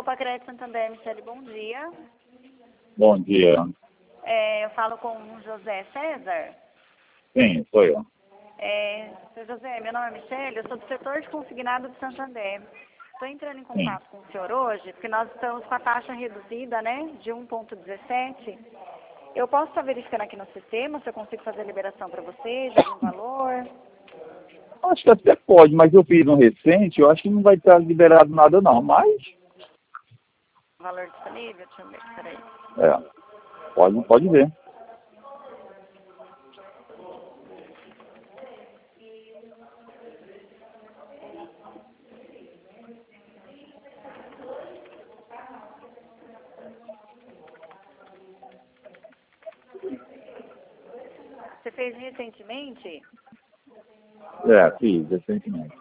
Pacred Santander, Michele, bom dia. Bom dia. Eu falo com o José César. Sim, sou eu. Seu José, meu nome é Michele, eu sou do setor de consignado de Santander. Estou entrando em contato com o senhor hoje, porque nós estamos com a taxa reduzida, né, de 1,17. Eu posso estar verificando aqui no sistema se eu consigo fazer a liberação para vocês, de algum valor? Acho que até pode, mas eu fiz um recente, eu acho que não vai estar liberado nada não, mas... Valor disponível? Deixa eu ver, peraí. Pode ver. Você fez recentemente? Fiz recentemente.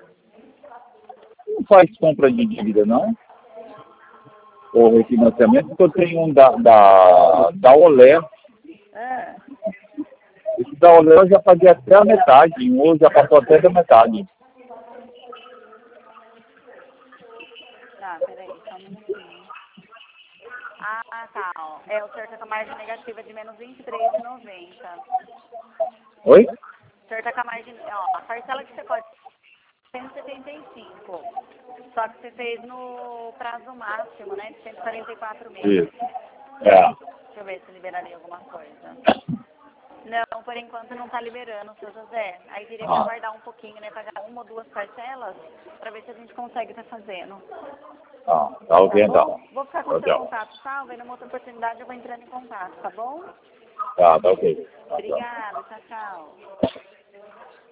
Não faz compra de dívida não? Ou refinanciamento, porque eu tenho um da Olé. Esse da Olé eu já paguei até a metade, hoje já passou até da metade. Tá, peraí, só um minutinho. Tá, ó. O senhor tá com a margem negativa de menos 23,90. Oi? O senhor tá com a margem, a parcela que você pode 175. Só que você fez no prazo máximo, né, de 144 meses. Isso. Deixa eu ver se liberaria alguma coisa. Não, por enquanto não está liberando, seu José. Aí teria que aguardar um pouquinho, né? Pagar uma ou duas parcelas para ver se a gente consegue estar fazendo. Tá ok então. Vou ficar com o seu contato salvo e numa outra oportunidade eu vou entrando em contato, tá bom? Tá ok. Obrigada, tchau, tchau.